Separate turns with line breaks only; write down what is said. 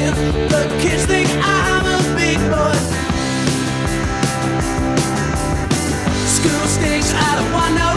The kids think I'm a big boy. School stinks, I don't want no